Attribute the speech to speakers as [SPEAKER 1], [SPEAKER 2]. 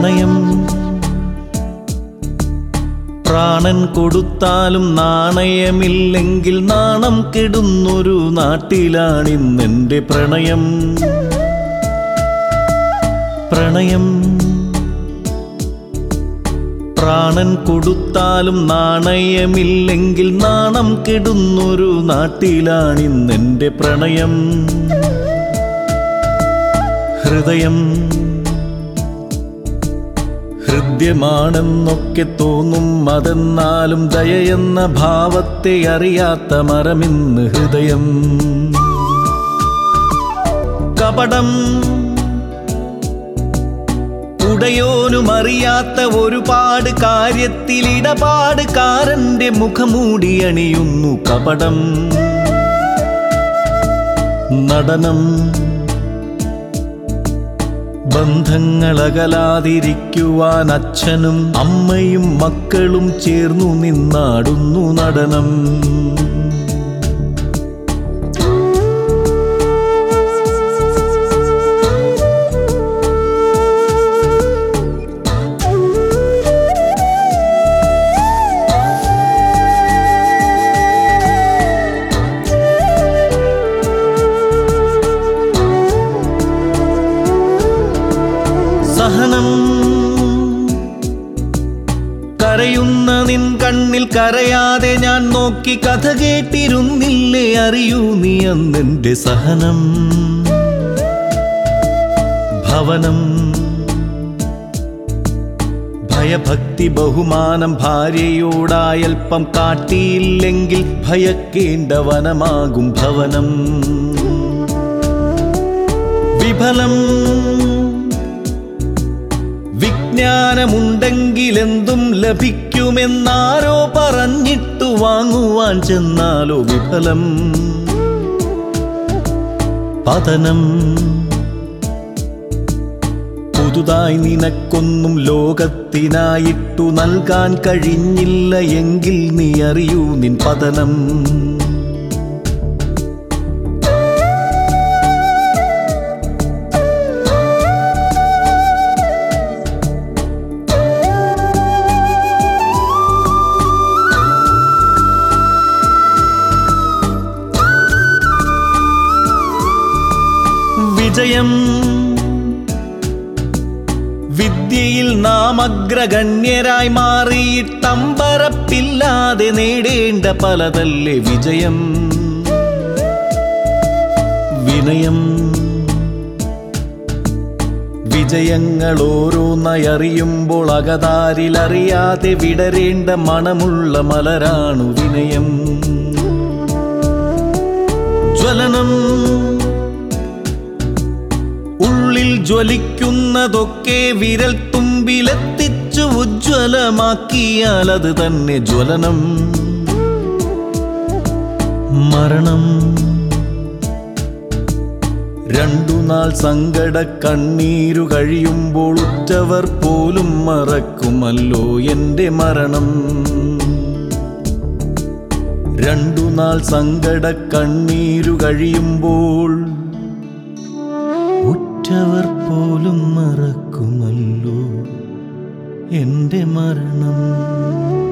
[SPEAKER 1] പ്രണയം പ്രാണൻ കൊടുത്താലും നാണയമില്ലെങ്കിൽ നാണം കെടുന്നൊരു നാട്ടിലാണിന്നെൻ്റെ പ്രണയം. പ്രണയം പ്രാണൻ കൊടുത്താലും നാണയമില്ലെങ്കിൽ നാണം കെടുന്നൊരു നാട്ടിലാണിന്നെൻ്റെ പ്രണയം. ഹൃദയം ഹൃദ്യമാണെന്നൊക്കെ തോന്നും, അതെന്നാലും ദയയെന്ന ഭാവത്തെ അറിയാത്ത മരമിന്ന് ഹൃദയം. കപടം ഉടയോനുമറിയാത്ത ഒരുപാട് കാര്യത്തിൽ ഇടപാടുകാരന്റെ മുഖമൂടി അണിയുന്നു കപടം. നടനം ബന്ധങ്ങളകലാതിരിക്കുവാൻ അച്ഛനും അമ്മയും മക്കളും ചേർന്നു നിന്നാടുന്നു നടനം. സഹനം കരയുന്ന നിൻ കണ്ണിൽ കരയാതെ ഞാൻ നോക്കി കഥ കേട്ടിരുന്നില്ലേ, അറിയൂ നീ അന്നെൻ്റെ സഹനം. ഭവനം ഭയഭക്തി ബഹുമാനം ഭാര്യയോടായൽപ്പം കാട്ടിയില്ലെങ്കിൽ ഭയക്കേണ്ട വനമാകും ഭവനം. വിഫലം വിജ്ഞാനമുണ്ടെങ്കിലെന്തും ലഭിക്കുമെന്നാരോ പറഞ്ഞിട്ടു വാങ്ങുവാൻ ചെന്നാലോ വിഫലം. പതനം പുതുതായി നിനക്കൊന്നും ലോകത്തിനായിട്ടു നൽകാൻ കഴിഞ്ഞില്ല എങ്കിൽ നീ അറിയൂ നിൻ പതനം. വിജയം വിദ്യയിൽ നാം അഗ്രഗണ്യരായി മാറിയിട്ടമ്പരപ്പില്ലാതെ നേടേണ്ട പലതല്ലേ വിജയം. വിനയം വിജയങ്ങൾ ഓരോന്നറിയുമ്പോൾ അകതാരിലറിയാതെ വിടരേണ്ട മണമുള്ള മലരാണു വിനയം. ജ്വലനം ഉള്ളിൽ ജ്വലിക്കുന്നതൊക്കെ വിരൽ തുമ്പിലെത്തിച്ചു ഉജ്ജ്വലമാക്കിയാൽ അത് തന്നെ ജ്വലനം. മരണം രണ്ടു നാൾ സങ്കട കണ്ണീരു കഴിയുമ്പോൾ ഉറ്റവർ പോലും മറക്കുമല്ലോ എൻ്റെ മരണം. രണ്ടു നാൾ സങ്കട കണ്ണീരു കഴിയുമ്പോൾ ഉറ്റവർ പോലും മറക്കുമല്ലോ എൻ്റെ മരണം.